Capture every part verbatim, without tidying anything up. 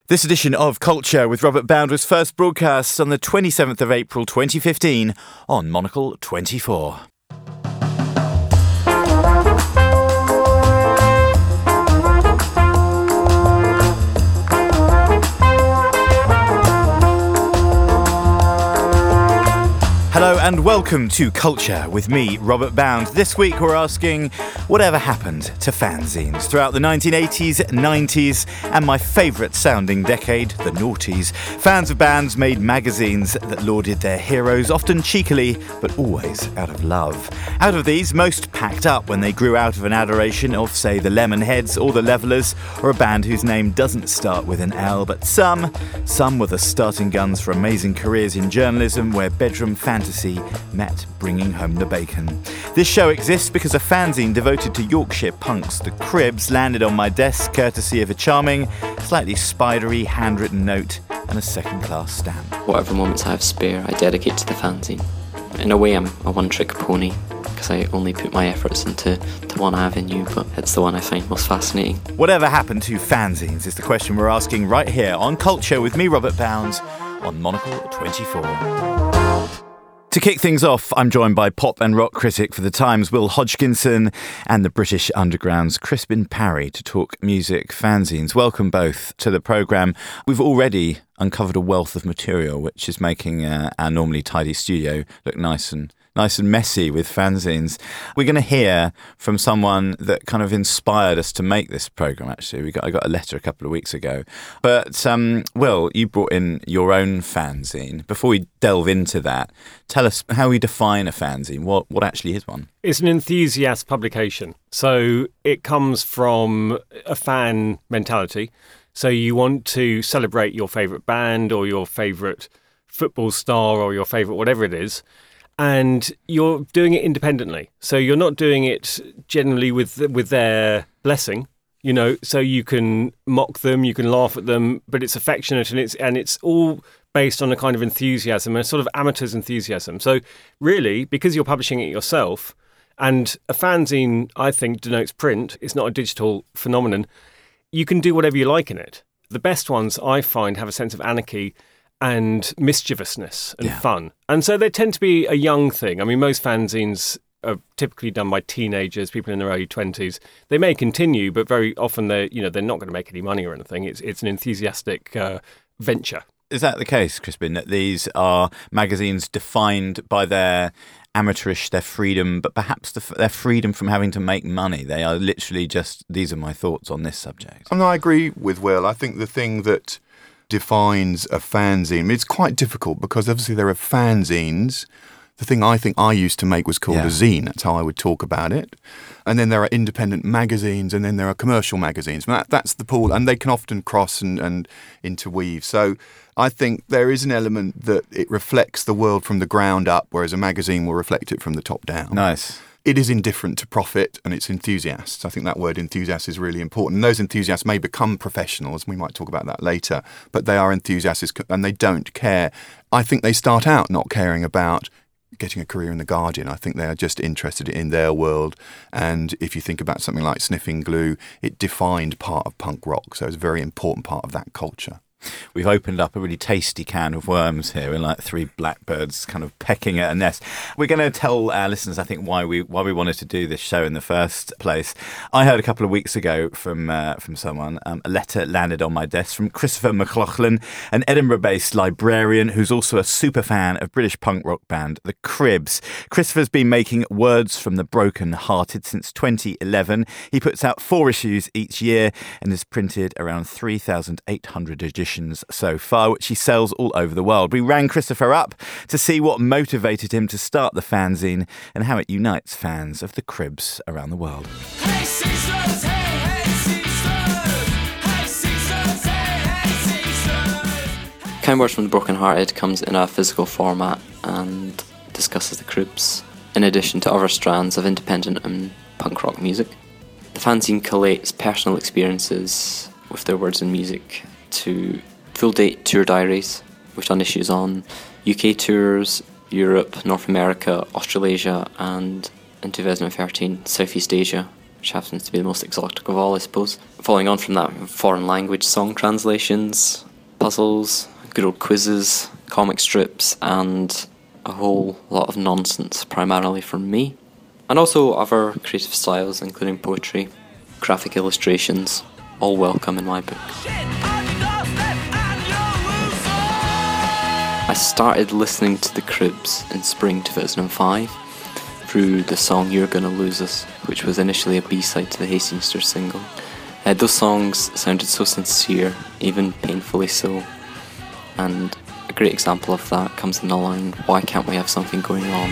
This edition of Culture with Robert Bound was first broadcast on the twenty-seventh of April twenty fifteen on Monocle twenty-four. Hello and welcome to Culture with me, Robert Bound. This week we're asking whatever happened to fanzines throughout the nineteen eighties, nineties and my favourite sounding decade, the noughties. Fans of bands made magazines that lauded their heroes, often cheekily, but always out of love. Out of these, most packed up when they grew out of an adoration of, say, the Lemonheads or the Levellers, or a band whose name doesn't start with an L, but some, some were the starting guns for amazing careers in journalism where bedroom fantasy met bringing home the bacon. This show exists because a fanzine devoted to Yorkshire punks, the Cribs, landed on my desk courtesy of a charming, slightly spidery handwritten note and a second-class stamp. Whatever moments I have spare, I dedicate to the fanzine. In a way, I'm a one-trick pony because I only put my efforts into to one avenue, but it's the one I find most fascinating. Whatever happened to fanzines is the question we're asking right here on Culture with me, Robert Bound, on Monocle twenty-four. To kick things off, I'm joined by pop and rock critic for The Times, Will Hodgkinson, and the British Underground's Crispin Parry to talk music fanzines. Welcome both to the programme. We've already uncovered a wealth of material, which is making uh, our normally tidy studio look nice and nice and messy with fanzines. We're going to hear from someone that kind of inspired us to make this programme, actually. We got I got a letter a couple of weeks ago. But, um, Will, you brought in your own fanzine. Before we delve into that, tell us how we define a fanzine. What, what actually is one? It's an enthusiast publication. So it comes from a fan mentality. So you want to celebrate your favourite band or your favourite football star or your favourite whatever it is. And you're doing it independently. So you're not doing it generally with with their blessing, you know, so you can mock them, you can laugh at them, but it's affectionate and it's and it's all based on a kind of enthusiasm, a sort of amateur's enthusiasm. So really, because you're publishing it yourself, and a fanzine, I think, denotes print, it's not a digital phenomenon, you can do whatever you like in it. The best ones, I find, have a sense of anarchy and mischievousness and yeah. fun. And so they tend to be a young thing. I mean, most fanzines are typically done by teenagers, people in their early twenties. They may continue, but very often they're, you know, they're not going to make any money or anything. It's it's an enthusiastic uh, venture. Is that the case, Crispin, that these are magazines defined by their amateurish, their freedom, but perhaps the, their freedom from having to make money? They are literally just, these are my thoughts on this subject. And I agree with Will. I think the thing that defines a fanzine, it's quite difficult because obviously there are fanzines. The thing I think I used to make was called yeah. a zine. That's how I would talk about it. And then there are independent magazines, and then there are commercial magazines. That, that's the pool, and they can often cross and, and interweave. So I think there is an element that it reflects the world from the ground up, whereas a magazine will reflect it from the top down. Nice. It is indifferent to profit and it's enthusiasts. I think that word enthusiast is really important. And those enthusiasts may become professionals. We might talk about that later. But they are enthusiasts and they don't care. I think they start out not caring about getting a career in The Guardian. I think they are just interested in their world. And if you think about something like Sniffing Glue, it defined part of punk rock. So it's a very important part of that culture. We've opened up a really tasty can of worms here, and like three blackbirds kind of pecking at a nest. We're going to tell our listeners, I think, why we why we wanted to do this show in the first place. I heard a couple of weeks ago from uh, from someone, um, a letter landed on my desk from Christopher McLaughlin, an Edinburgh-based librarian who's also a super fan of British punk rock band The Cribs. Christopher's been making Words from the Broken Hearted since twenty eleven. He puts out four issues each year and has printed around three thousand eight hundred editions so far, which he sells all over the world. We rang Christopher up to see what motivated him to start the fanzine and how it unites fans of The Cribs around the world. Hey, sisters, hey, hey, sisters. Hey, sisters, hey, hey, sisters. Kind Words from the Broken Hearted comes in a physical format and discusses The Cribs, in addition to other strands of independent and punk rock music. The fanzine collates personal experiences with their words and music to full-date tour diaries. We've done issues on U K tours, Europe, North America, Australasia, and in twenty thirteen, Southeast Asia, which happens to be the most exotic of all, I suppose. Following on from that, foreign language song translations, puzzles, good old quizzes, comic strips, and a whole lot of nonsense, primarily from me. And also other creative styles, including poetry, graphic illustrations, all welcome in my book. I started listening to the Cribs in spring two thousand five through the song You're Gonna Lose Us, which was initially a B-side to the Hastings single. Uh, those songs sounded so sincere, even painfully so, and a great example of that comes in the line, "Why can't we have something going on?"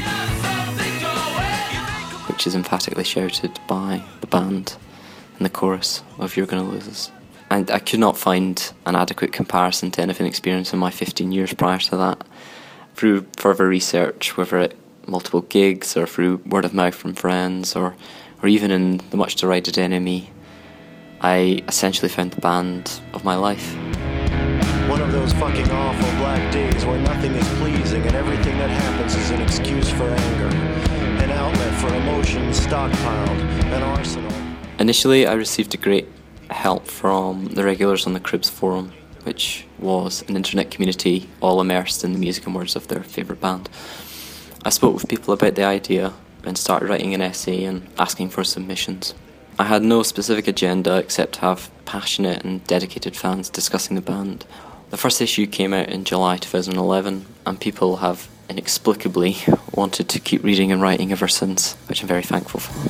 which is emphatically shouted by the band in the chorus of You're Gonna Lose Us. And I could not find an adequate comparison to anything experienced in my fifteen years prior to that. Through further research, whether it multiple gigs or through word of mouth from friends or, or even in the much derided Enemy, I essentially found the band of my life. One of those fucking awful black days where nothing is pleasing and everything that happens is an excuse for anger, an outlet for emotions stockpiled, an arsenal. Initially, I received a great help from the regulars on the Cribs forum, which was an internet community all immersed in the music and words of their favourite band. I spoke with people about the idea and started writing an essay and asking for submissions. I had no specific agenda except to have passionate and dedicated fans discussing the band. The first issue came out in July two thousand eleven, and people have inexplicably wanted to keep reading and writing ever since, which I'm very thankful for.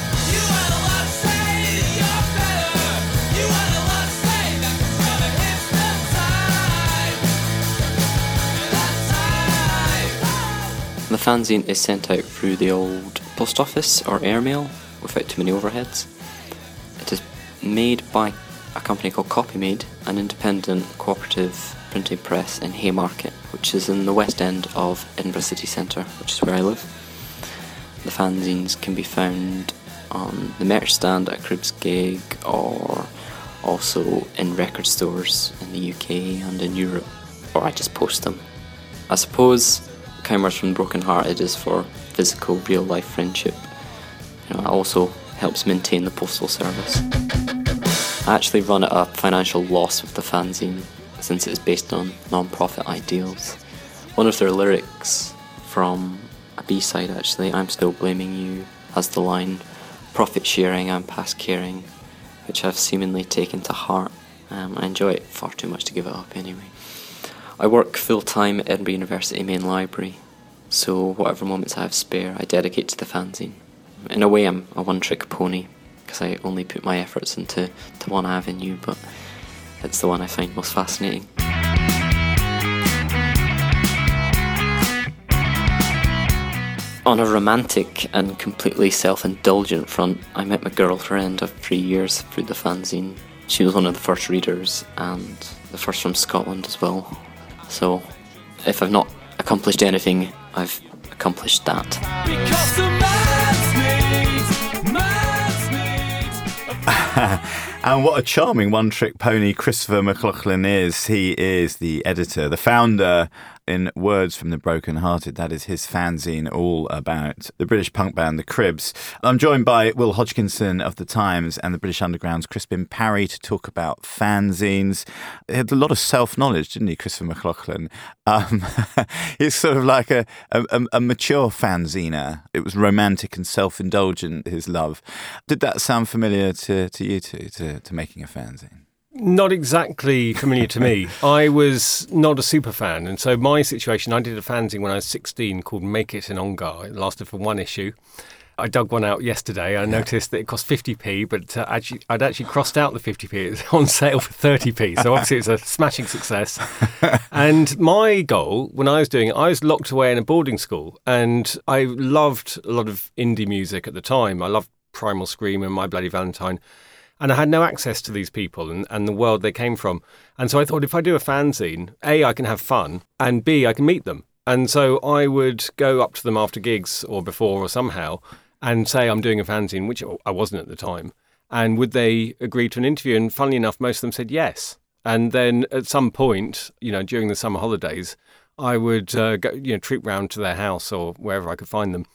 The fanzine is sent out through the old post office or airmail without too many overheads. It is made by a company called Copymade, an independent cooperative printing press in Haymarket, which is in the west end of Edinburgh City Centre, which is where I live. The fanzines can be found on the merch stand at Cribs Gig or also in record stores in the U K and in Europe, or I just post them. I suppose Kind Words from the Broken Hearted is for physical, real-life friendship. You know, it also helps maintain the postal service. I actually run at a financial loss with the fanzine, since it is based on non-profit ideals. One of their lyrics from a B-side, actually, I'm Still Blaming You, has the line, "Profit sharing, I'm past caring," which I've seemingly taken to heart. Um, I enjoy it far too much to give it up anyway. I work full-time at Edinburgh University Main Library, so whatever moments I have spare, I dedicate to the fanzine. In a way, I'm a one-trick pony, because I only put my efforts into to one avenue, but it's the one I find most fascinating. On a romantic and completely self-indulgent front, I met my girlfriend of three years through the fanzine. She was one of the first readers, and the first from Scotland as well. So, if I've not accomplished anything, I've accomplished that. Because the man's needs, man's needs. And what a charming one-trick pony Christopher McLaughlin is. He is the editor, the founder, in Words from the Broken Hearted. That is his fanzine, all about the British punk band, the Cribs. I'm joined by Will Hodgkinson of The Times and the British Underground's Crispin Parry to talk about fanzines. He had a lot of self-knowledge, didn't he, Christopher McLaughlin? Um, he's sort of like a, a, a mature fanziner. It was romantic and self-indulgent, his love. Did that sound familiar to, to you two, to, to making a fanzine? Not exactly familiar to me. I was not a super fan, and so my situation, I did a fanzine when I was sixteen called Make It in Ongar. It lasted for one issue. I dug one out yesterday. I noticed that it cost fifty p, but uh, actually, I'd actually crossed out the fifty p. It was on sale for thirty p, so obviously it's a smashing success. And my goal, when I was doing it, I was locked away in a boarding school, and I loved a lot of indie music at the time. I loved Primal Scream and My Bloody Valentine. And I had no access to these people and, and the world they came from. And so I thought, if I do a fanzine, A, I can have fun, and B, I can meet them. And so I would go up to them after gigs or before or somehow and say I'm doing a fanzine, which I wasn't at the time. And would they agree to an interview? And funnily enough, most of them said yes. And then at some point, you know, during the summer holidays, I would uh, go, you know, troop round to their house or wherever I could find them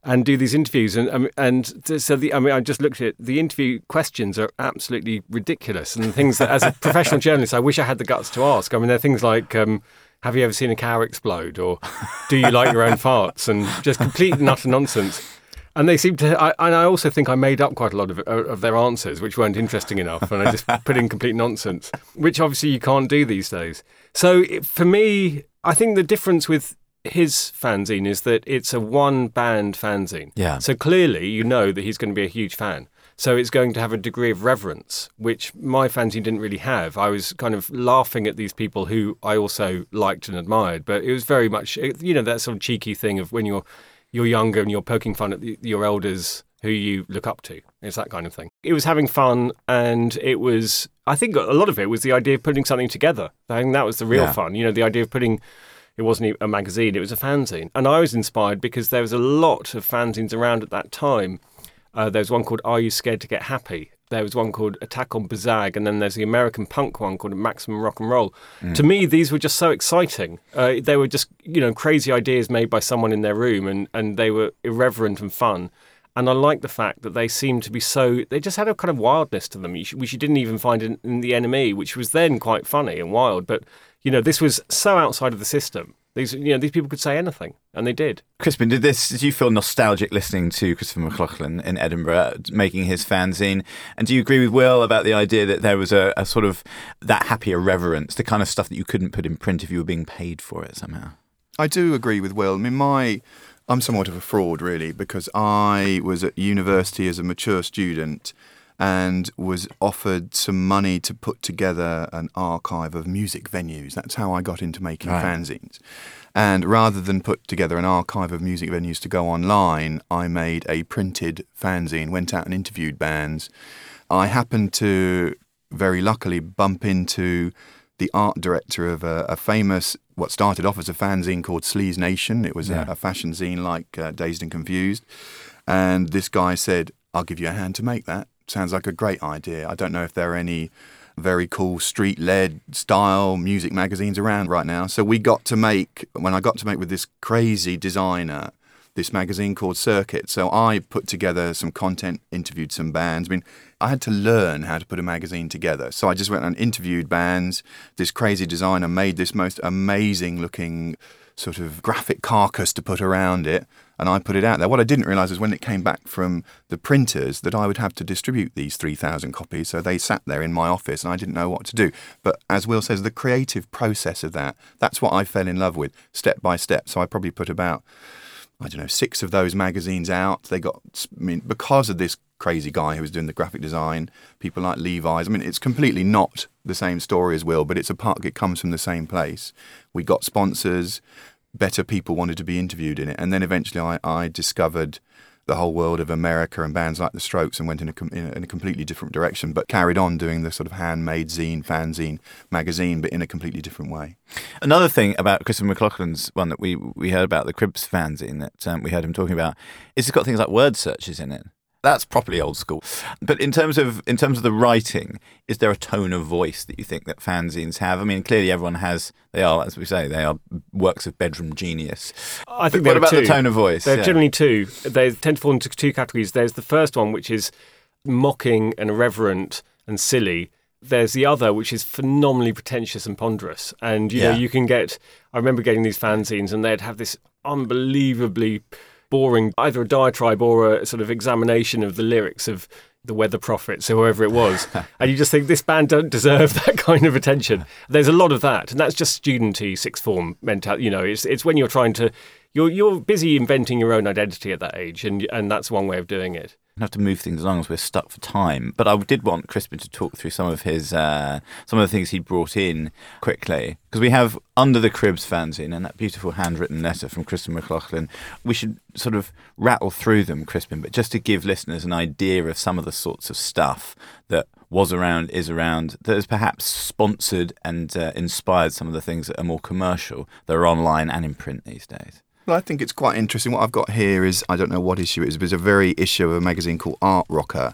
and do these interviews. And um, and so the I mean, I just looked at it. The interview questions are absolutely ridiculous, and things that, as a professional journalist, I wish I had the guts to ask. I mean, they're things like, um, have you ever seen a cow explode, or do you like your own farts, and just complete and utter nonsense. And they seem to, I, and I also think I made up quite a lot of of their answers, which weren't interesting enough, and I just put in complete nonsense, which obviously you can't do these days. So it, for me, I think the difference with his fanzine is that it's a one-band fanzine. Yeah. So clearly you know that he's going to be a huge fan. So it's going to have a degree of reverence, which my fanzine didn't really have. I was kind of laughing at these people who I also liked and admired, but it was very much, you know, that sort of cheeky thing of when you're you're younger and you're poking fun at the, your elders who you look up to. It's that kind of thing. It was having fun, and it was, I think a lot of it was the idea of putting something together. I think that was the real Yeah. fun. You know, the idea of putting, it wasn't a magazine, it was a fanzine. And I was inspired because there was a lot of fanzines around at that time. Uh, there was one called Are You Scared to Get Happy? There was one called Attack on Bazag, and then there's the American punk one called Maximum Rock and Roll. Mm. To me, these were just so exciting. Uh, they were just, you know, crazy ideas made by someone in their room, and, and they were irreverent and fun. And I like the fact that they seemed to be so, they just had a kind of wildness to them, which you didn't even find in, in the N M E, which was then quite funny and wild. But, you know, this was so outside of the system. These, you know, these people could say anything, and they did. Crispin, did this? Did you feel nostalgic listening to Christopher McLachlan in Edinburgh, making his fanzine? And do you agree with Will about the idea that there was a, a sort of that happy irreverence, the kind of stuff that you couldn't put in print if you were being paid for it somehow? I do agree with Will. I mean, my I'm somewhat of a fraud, really, because I was at university as a mature student and was offered some money to put together an archive of music venues. That's how I got into making right. fanzines. And rather than put together an archive of music venues to go online, I made a printed fanzine, went out and interviewed bands. I happened to, very luckily, bump into the art director of a, a famous, what started off as a fanzine called Sleaze Nation. It was yeah. a, a fashion zine like uh, Dazed and Confused. And this guy said, I'll give you a hand to make that. Sounds like a great idea. I don't know if there are any very cool street-led style music magazines around right now. So we got to make, when I got to make with this crazy designer, this magazine called Circuit. So I put together some content, interviewed some bands. I mean, I had to learn how to put a magazine together. So I just went and interviewed bands. This crazy designer made this most amazing looking sort of graphic carcass to put around it, and I put it out there. What I didn't realise is when it came back from the printers that I would have to distribute these three thousand copies, so they sat there in my office and I didn't know what to do. But as Will says, the creative process of that, that's what I fell in love with, step by step. So I probably put about, I don't know, six of those magazines out. They got, I mean, because of this crazy guy who was doing the graphic design, people like Levi's. I mean, it's completely not the same story as Will, but it's a part, it comes from the same place. We got sponsors, better people wanted to be interviewed in it. And then eventually I, I discovered the whole world of America and bands like The Strokes and went in a, in a, in a completely different direction, but carried on doing the sort of handmade zine, fanzine, magazine, but in a completely different way. Another thing about Christopher McLachlan's one that we, we heard about, the Cribs fanzine that um, we heard him talking about, is it's got things like word searches in it. That's properly old school. But in terms of in terms of the writing, is there a tone of voice that you think that fanzines have? I mean, clearly everyone has, they are, as we say, they are works of bedroom genius. I think but what about two. the tone of voice? There are yeah. generally two. They tend to fall into two categories. There's the first one, which is mocking and irreverent and silly. There's the other, which is phenomenally pretentious and ponderous. And, you yeah. know, you can get, I remember getting these fanzines and they'd have this unbelievably boring, either a diatribe or a sort of examination of the lyrics of the Weather Prophets or whoever it was. And you just think this band don't deserve that kind of attention. There's a lot of that. And that's just studenty sixth form mentality. You know, it's it's when you're trying to, you're you're busy inventing your own identity at that age. And and that's one way of doing it. Have to move things along as we're stuck for time. But I did want Crispin to talk through some of his uh, some of the things he brought in quickly, because we have Under the Cribs fanzine and that beautiful handwritten letter from Crispin McLachlan. We should sort of rattle through them, Crispin, but just to give listeners an idea of some of the sorts of stuff that was around, is around, that has perhaps sponsored and uh, inspired some of the things that are more commercial, that are online and in print these days. Well, I think it's quite interesting. What I've got here is, I don't know what issue it is, but it's a very issue of a magazine called Art Rocker.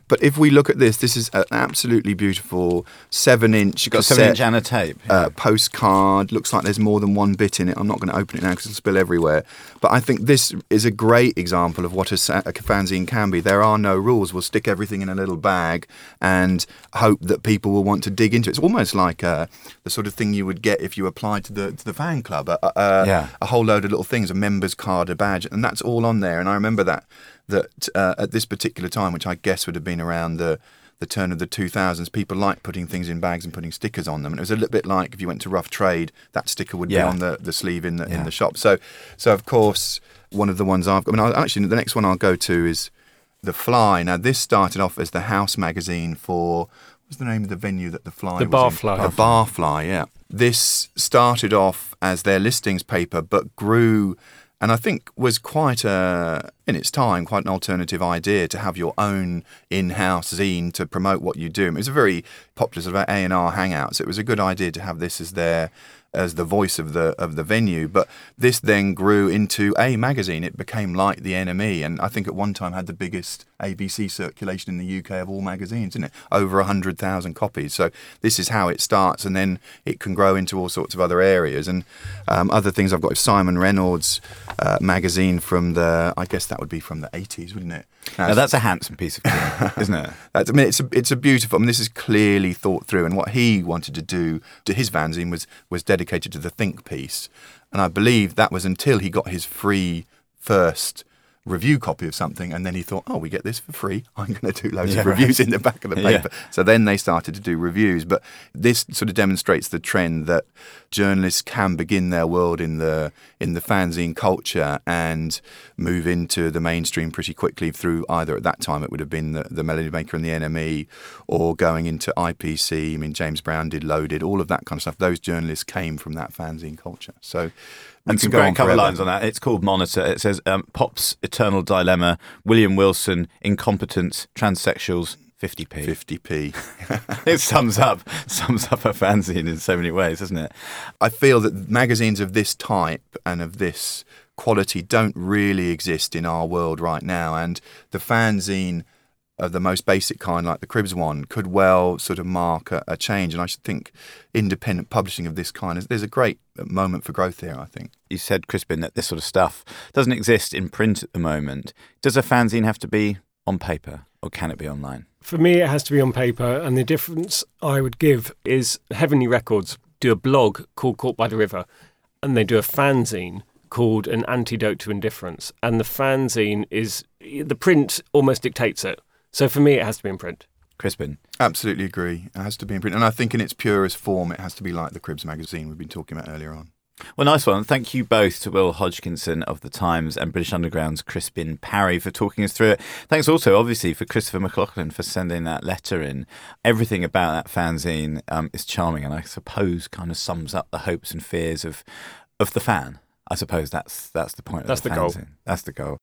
But if we look at this, this is an absolutely beautiful seven-inch got seven inch Anna tape uh, postcard. Looks like there's more than one bit in it. I'm not going to open it now because it'll spill everywhere. But I think this is a great example of what a, a fanzine can be. There are no rules. We'll stick everything in a little bag and hope that people will want to dig into it. It's almost like uh, the sort of thing you would get if you applied to the to the fan club. A, a, yeah. a whole load of little things, a member's card, a badge, and that's all on there. And I remember that. that uh, at this particular time, which I guess would have been around the, the turn of the two thousands, people liked putting things in bags and putting stickers on them. And it was a little bit like if you went to Rough Trade, that sticker would yeah. be on the, the sleeve in the yeah. in the shop. So, so of course, one of the ones I've got, I mean, I'll, actually, the next one I'll go to is The Fly. Now, this started off as the house magazine for, what was the name of the venue that The Fly the was Barfly. in? The Barfly, yeah. This started off as their listings paper, but grew... And I think was quite a, in its time, quite an alternative idea to have your own in-house zine to promote what you do. It was a very popular sort of A and R hangout, so it was a good idea to have this as their, as the voice of the of the venue. But this then grew into a magazine. It became like the N M E, and I think at one time had the biggest A B C circulation in the U K of all magazines, didn't it? Over one hundred thousand copies. So this is how it starts, and then it can grow into all sorts of other areas. And um, other things I've got is Simon Reynolds' uh, magazine from the, I guess that would be from the eighties, wouldn't it? Now, now that's a handsome piece of kit, isn't it? That's, I mean, it's a, it's a beautiful, I mean, this is clearly thought through, and what he wanted to do to his fanzine was, was dedicated to the think piece. And I believe that was until he got his free first review copy of something, and then he thought, oh, we get this for free, I'm going to do loads yeah, of reviews right. in the back of the paper. Yeah. So then they started to do reviews. But this sort of demonstrates the trend that journalists can begin their world in the in the fanzine culture and move into the mainstream pretty quickly through either, at that time it would have been the, the Melody Maker and the N M E, or going into I P C. I mean, James Brown did Loaded, all of that kind of stuff. Those journalists came from that fanzine culture. So and some great cover lines on that. It's called Monitor. It says, um, Pop's Eternal Dilemma, William Wilson, Incompetence, Transsexuals, fifty p. fifty p. It sums up sums up a fanzine in so many ways, doesn't it? I feel that magazines of this type and of this quality don't really exist in our world right now. And the fanzine of the most basic kind, like the Cribs one, could well sort of mark a, a change. And I should think independent publishing of this kind, is, there's a great moment for growth here, I think. You said, Crispin, that this sort of stuff doesn't exist in print at the moment. Does a fanzine have to be on paper, or can it be online? For me, it has to be on paper, and the difference I would give is Heavenly Records do a blog called Caught by the River, and they do a fanzine called An Antidote to Indifference. And the fanzine is, the print almost dictates it. So for me, it has to be in print. Crispin? Absolutely agree. It has to be in print. And I think in its purest form, it has to be like the Cribs magazine we've been talking about earlier on. Well, nice one. Thank you both to Will Hodgkinson of The Times and British Underground's Crispin Parry for talking us through it. Thanks also, obviously, for Christopher McLaughlin for sending that letter in. Everything about that fanzine um, is charming, and I suppose kind of sums up the hopes and fears of of the fan. I suppose that's that's the point. That's of the, the goal. fanzine. That's the goal.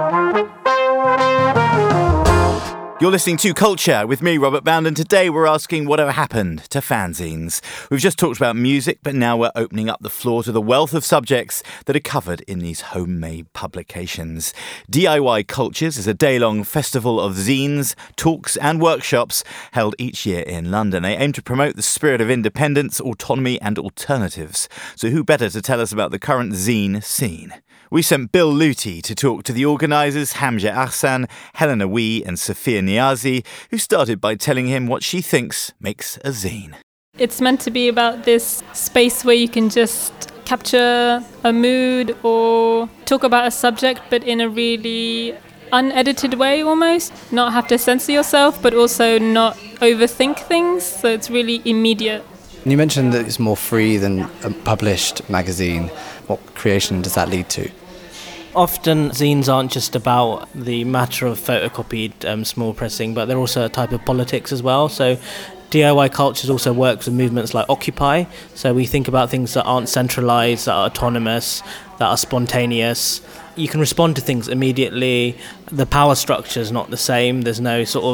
You're listening to Culture with me, Robert Bound, and today we're asking whatever happened to fanzines. We've just talked about music, but now we're opening up the floor to the wealth of subjects that are covered in these homemade publications. D I Y Cultures is a day-long festival of zines, talks and workshops held each year in London. They aim to promote the spirit of independence, autonomy and alternatives. So who better to tell us about the current zine scene? We sent Bill Luty to talk to the organisers Hamja Ahsan, Helena Wee and Sophia Niazi, who started by telling him what she thinks makes a zine. It's meant to be about this space where you can just capture a mood or talk about a subject, but in a really unedited way almost. Not have to censor yourself, but also not overthink things, so it's really immediate. You mentioned that it's more free than a published magazine. What creation does that lead to? Often zines aren't just about the matter of photocopied um, small pressing, but they're also a type of politics as well. So D I Y Cultures also works with movements like Occupy. So we think about things that aren't centralised, that are autonomous, that are spontaneous. You can respond to things immediately. The power structure is not the same. There's no sort of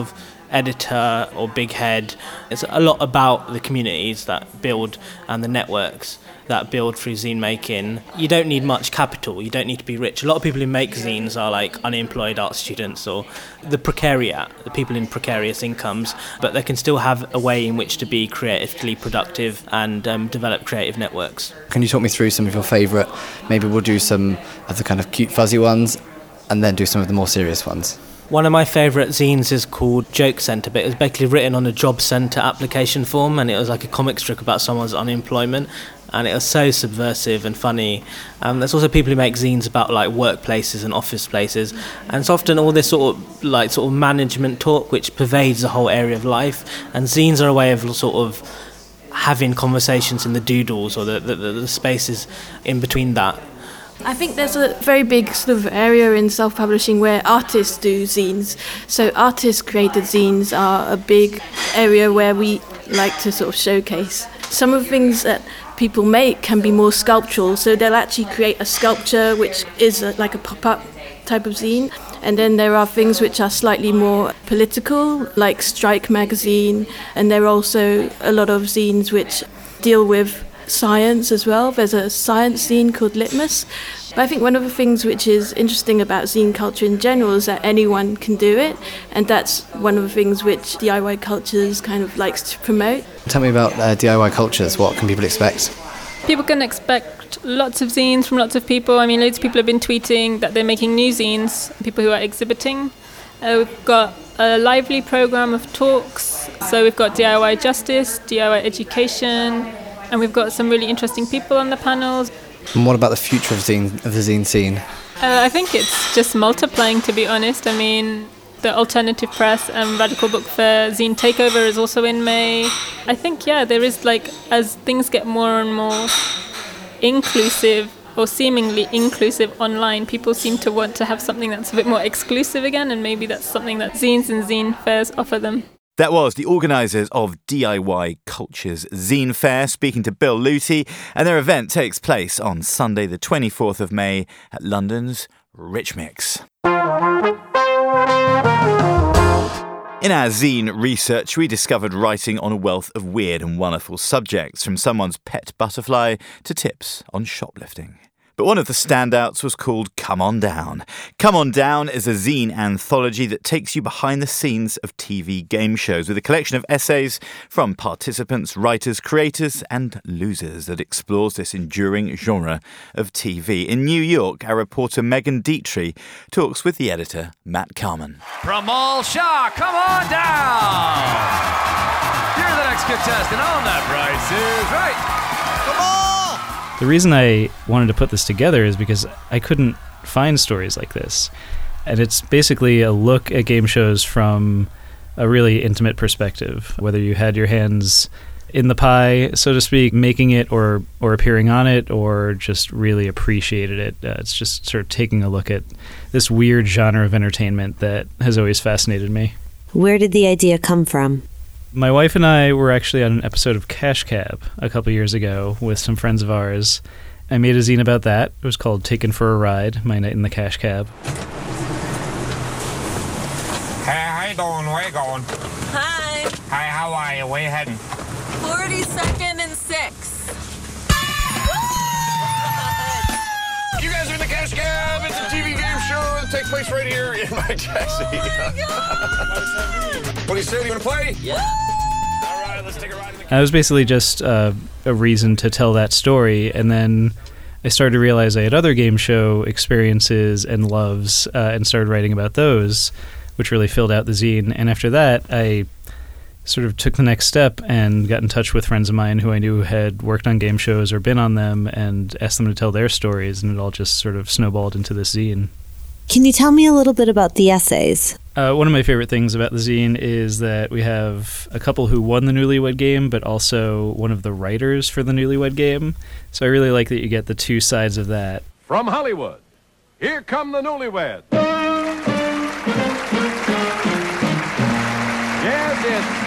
editor or big head. It's a lot about the communities that build and the networks that build through zine making. You don't need much capital, you don't need to be rich. A lot of people who make zines are like unemployed art students or the precariat, the people in precarious incomes, but they can still have a way in which to be creatively productive and um, develop creative networks. Can you talk me through some of your favourite? Maybe we'll do some of the kind of cute fuzzy ones and then do some of the more serious ones. One of my favourite zines is called Joke Centre, but it was basically written on a job centre application form, and it was like a comic strip about someone's unemployment, and it was so subversive and funny. Um, there's also people who make zines about like workplaces and office places, and it's often all this sort of like sort of management talk which pervades the whole area of life, and zines are a way of sort of having conversations in the doodles or the, the, the spaces in between that. I think there's a very big sort of area in self-publishing where artists do zines. So artist-created zines are a big area where we like to sort of showcase. Some of the things that people make can be more sculptural, so they'll actually create a sculpture which is a, like a pop-up type of zine. And then there are things which are slightly more political, like Strike magazine, and there are also a lot of zines which deal with science as well. There's a science zine called Litmus. But I think one of the things which is interesting about zine culture in general is that anyone can do it, and that's one of the things which D I Y Cultures kind of likes to promote. Tell me about uh, D I Y Cultures. What can people expect? People can expect lots of zines from lots of people. I mean, loads of people have been tweeting that they're making new zines, people who are exhibiting. Uh, we've got a lively program of talks. So we've got D I Y Justice, D I Y Education, and we've got some really interesting people on the panels. And what about the future of zine of the zine scene? Uh, I think it's just multiplying, to be honest. I mean, the Alternative Press and Radical Book Fair Zine Takeover is also in May. I think, yeah, there is like, as things get more and more inclusive or seemingly inclusive online, people seem to want to have something that's a bit more exclusive again, and maybe that's something that zines and zine fairs offer them. That was the organisers of D I Y Culture's Zine Fair speaking to Bill Luty, and their event takes place on Sunday the twenty-fourth of May at London's Rich Mix. In our zine research, we discovered writing on a wealth of weird and wonderful subjects, from someone's pet butterfly to tips on shoplifting. But one of the standouts was called Come On Down. Come On Down is a zine anthology that takes you behind the scenes of T V game shows with a collection of essays from participants, writers, creators and losers that explores this enduring genre of T V. In New York, our reporter Megan Dietrich talks with the editor Matt Carman. Pramal Shah, come on down! You're the next contestant on that Price is Right. Come on! The reason I wanted to put this together is because I couldn't find stories like this. And it's basically a look at game shows from a really intimate perspective, whether you had your hands in the pie, so to speak, making it or, or appearing on it, or just really appreciated it. Uh, it's just sort of taking a look at this weird genre of entertainment that has always fascinated me. Where did the idea come from? My wife and I were actually on an episode of Cash Cab a couple years ago with some friends of ours. I made a zine about that. It was called Taken for a Ride, My Night in the Cash Cab. Hey, how you doing? Where you going? Hi. Hi, how are you? Where you heading? forty-second and six. You guys are in the Cash Cab. It's a T V game show that takes place right here in my taxi. Oh my what do you say? Do you want to play? Yeah. All right, let's take a ride in the It was basically just uh, a reason to tell that story, and then I started to realize I had other game show experiences and loves, uh, and started writing about those, which really filled out the zine. And after that, I sort of took the next step and got in touch with friends of mine who I knew had worked on game shows or been on them, and asked them to tell their stories, and it all just sort of snowballed into this zine. Can you tell me a little bit about the essays? Uh, one of my favorite things about the zine is that we have a couple who won the Newlywed Game, but also one of the writers for the Newlywed Game. So I really like that you get the two sides of that. From Hollywood, here come the Newlyweds. Yes,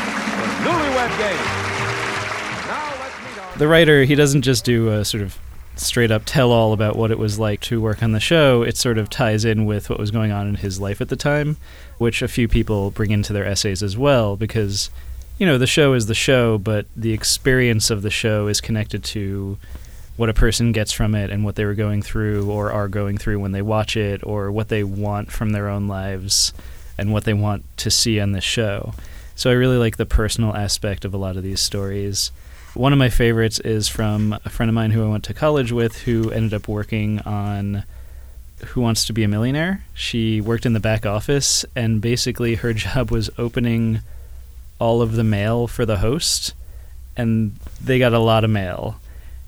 it's the Newlywed Game. Now let's meet our... The writer, he doesn't just do a sort of straight up tell all about what it was like to work on the show. It sort of ties in with what was going on in his life at the time, which a few people bring into their essays as well, because, you know, the show is the show, but the experience of the show is connected to what a person gets from it and what they were going through or are going through when they watch it, or what they want from their own lives and what they want to see on this show. So I really like the personal aspect of a lot of these stories. One of my favorites is from a friend of mine who I went to college with, who ended up working on Who Wants to Be a Millionaire. She worked in the back office, and basically her job was opening all of the mail for the host, and they got a lot of mail.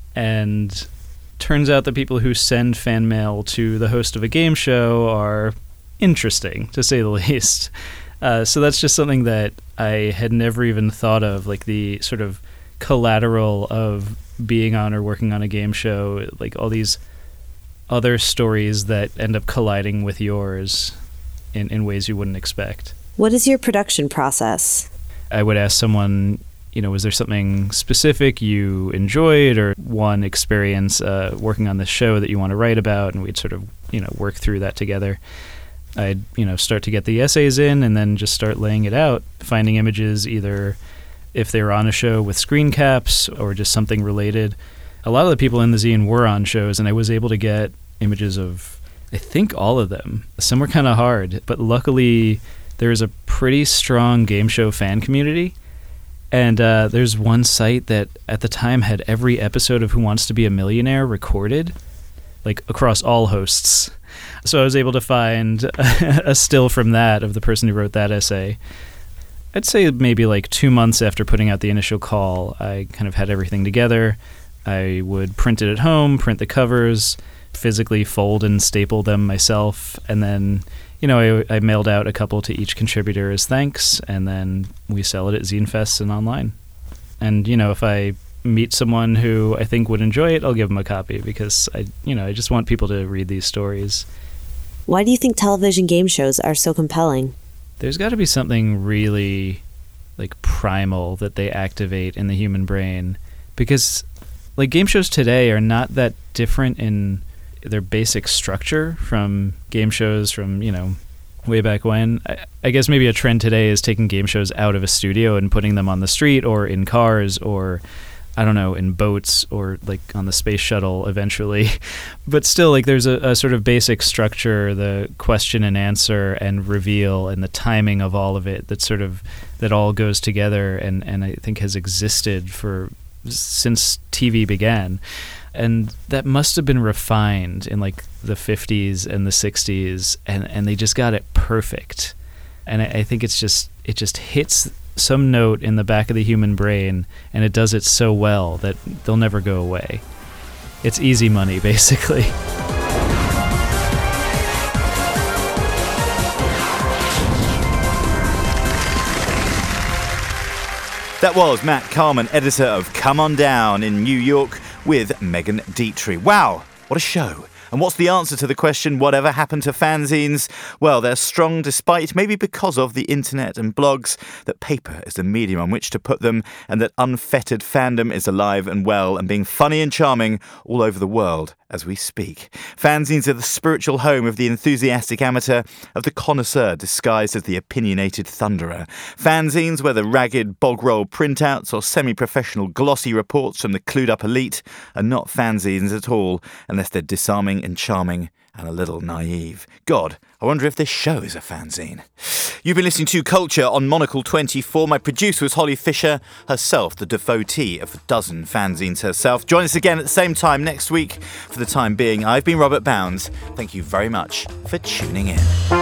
And turns out the people who send fan mail to the host of a game show are interesting, to say the least. Uh, so that's just something that I had never even thought of, like the sort of collateral of being on or working on a game show, like all these other stories that end up colliding with yours in, in ways you wouldn't expect. What is your production process? I would ask someone, you know, was there something specific you enjoyed or one experience uh, working on this show that you want to write about? And we'd sort of, you know, work through that together. I'd, you know, start to get the essays in and then just start laying it out, finding images either if they were on a show with screen caps or just something related. A lot of the people in the zine were on shows, and I was able to get images of, I think, all of them. Some were kind of hard, but luckily there's a pretty strong game show fan community. And uh, there's one site that at the time had every episode of Who Wants to Be a Millionaire recorded, like across all hosts. So I was able to find a still from that of the person who wrote that essay. I'd say maybe like two months after putting out the initial call, I kind of had everything together. I would print it at home, print the covers, physically fold and staple them myself, and then, you know, I, I mailed out a couple to each contributor as thanks, and then we sell it at Zine Fests and online. And, you know, if I meet someone who I think would enjoy it, I'll give them a copy, because I, you know, I just want people to read these stories. Why do you think television game shows are so compelling? There's got to be something really, like, primal that they activate in the human brain, because, like, game shows today are not that different in their basic structure from game shows from, you know, way back when. I, I guess maybe a trend today is taking game shows out of a studio and putting them on the street or in cars or, I don't know, in boats or like on the space shuttle eventually. But still, like, there's a, a sort of basic structure, the question and answer and reveal and the timing of all of it that sort of, that all goes together and, and I think has existed for, since T V began. And that must have been refined in like the fifties and the sixties, and, and they just got it perfect. And I, I think it's just, it just hits some note in the back of the human brain, and it does it so well that they'll never go away. It's easy money, basically. That was Matt Carman, editor of Come On Down in New York, with Megan Dietrich. Wow, what a show. And what's the answer to the question, whatever happened to fanzines? Well, they're strong despite, maybe because of the internet and blogs, that paper is the medium on which to put them, and that unfettered fandom is alive and well and being funny and charming all over the world as we speak. Fanzines are the spiritual home of the enthusiastic amateur, of the connoisseur disguised as the opinionated thunderer. Fanzines, whether ragged bog-roll printouts or semi-professional glossy reports from the clued-up elite, are not fanzines at all, unless they're disarming and charming and a little naive. God, I wonder if this show is a fanzine. You've been listening to Culture on Monocle twenty-four. My producer was Holly Fisher, herself the devotee of a dozen fanzines herself. Join us again at the same time next week. For the time being, I've been Robert Bounds. Thank you very much for tuning in.